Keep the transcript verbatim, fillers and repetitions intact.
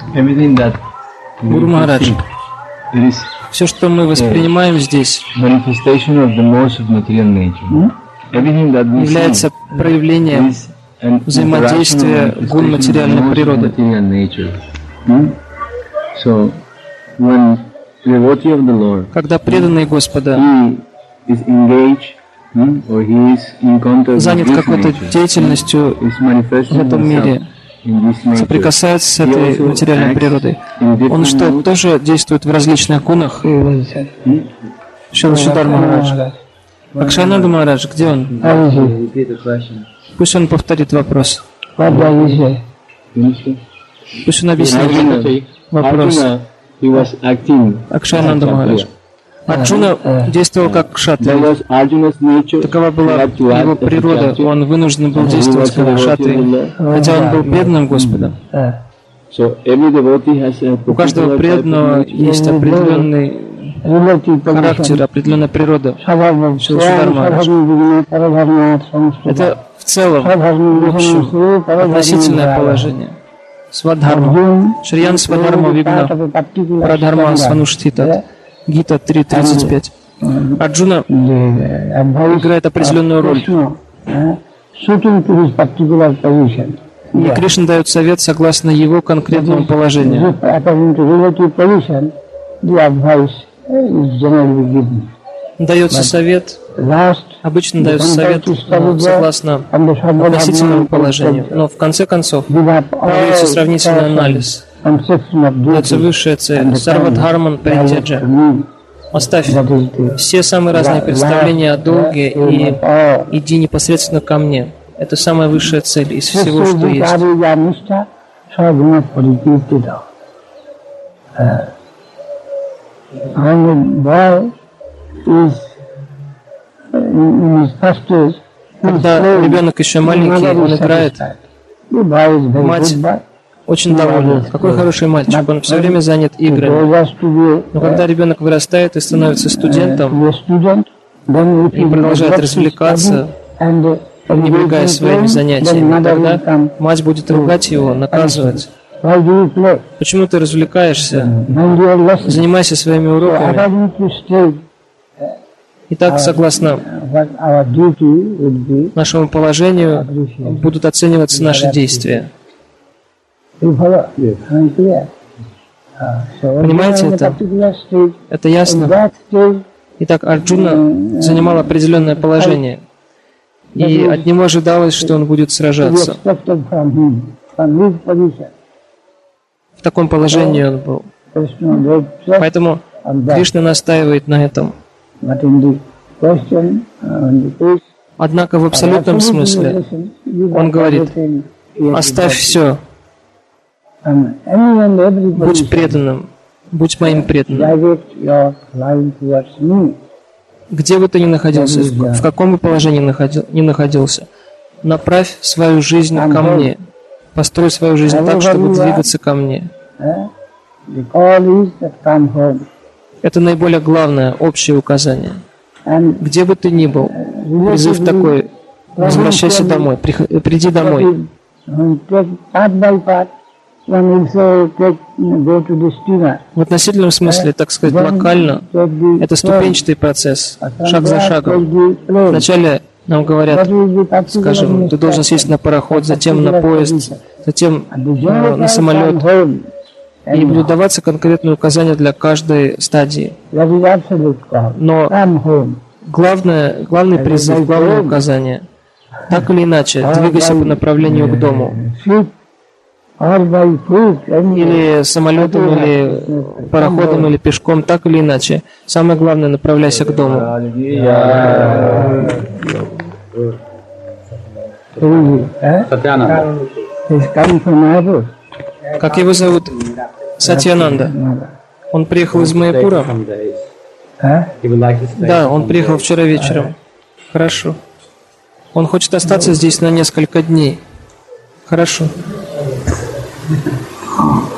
everything that Гуру Махарадж, все, что мы воспринимаем здесь, является проявлением взаимодействия гун материальной природы. Когда преданный Господа занят какой-то деятельностью в этом мире, соприкасается с этой материальной природой, он что, тоже действует в различных гунах? Шрила Шридхар Махарадж. Акшананда Махарадж, где он? Пусть он повторит вопрос. Пусть он объяснит вопрос. Акшананда Махарадж. Арджуна действовал как кшатрия. Такова была его природа. Он вынужден был действовать как кшатрия, хотя он был преданным Господом. У каждого преданного есть определенный характер, определенная природа. Шрила Шридхар Махарадж. Это в целом, в общем, относительное положение. Свадхарма. Шриян Свадхарма Вигна. Прадхарма Свануштхита. Гита три тридцать пять. Арджуна играет определенную роль. И Кришна дает совет согласно его конкретному положению. Дается совет, обычно дается совет согласно относительному положению, но в конце концов проводится сравнительный анализ. Дается высшая цель. Сарвадхарман Паритяджа. Оставь все самые разные представления о долге и иди непосредственно ко мне. Это самая высшая цель из всего, что есть. Когда ребенок еще маленький, он играет, мать очень довольна. Какой хороший мальчик, он все время занят играми. Но когда ребенок вырастает и становится студентом, и продолжает развлекаться, пренебрегая своими занятиями, тогда мать будет ругать его, наказывать. Почему ты развлекаешься? Занимайся своими уроками. Итак, согласно нашему положению, будут оцениваться наши действия. Понимаете это? Это ясно? Итак, Арджуна занимал определенное положение, и от него ожидалось, что он будет сражаться. В таком положении он был. Поэтому Кришна настаивает на этом. Однако в абсолютном смысле он говорит: оставь все, будь преданным, будь моим преданным. Где бы ты ни находился, в каком бы положении ни находился, направь свою жизнь ко мне, построй свою жизнь так, чтобы двигаться ко мне. Это наиболее главное, общее указание. Где бы ты ни был, призыв такой: возвращайся домой, приди домой. В относительном смысле, так сказать, локально, это ступенчатый процесс, шаг за шагом. Вначале нам говорят, скажем, ты должен сесть на пароход, затем на поезд, затем на самолет. И будут даваться конкретные указания для каждой стадии. Но главное, главный призыв, главное указание, так или иначе, двигайся по направлению к дому. Или самолетом, или пароходом, или пешком, так или иначе. Самое главное, направляйся к дому. Как его зовут? Сатьянанда. Он приехал из Майяпура? Да, он приехал вчера вечером. Хорошо. Он хочет остаться здесь на несколько дней. Хорошо.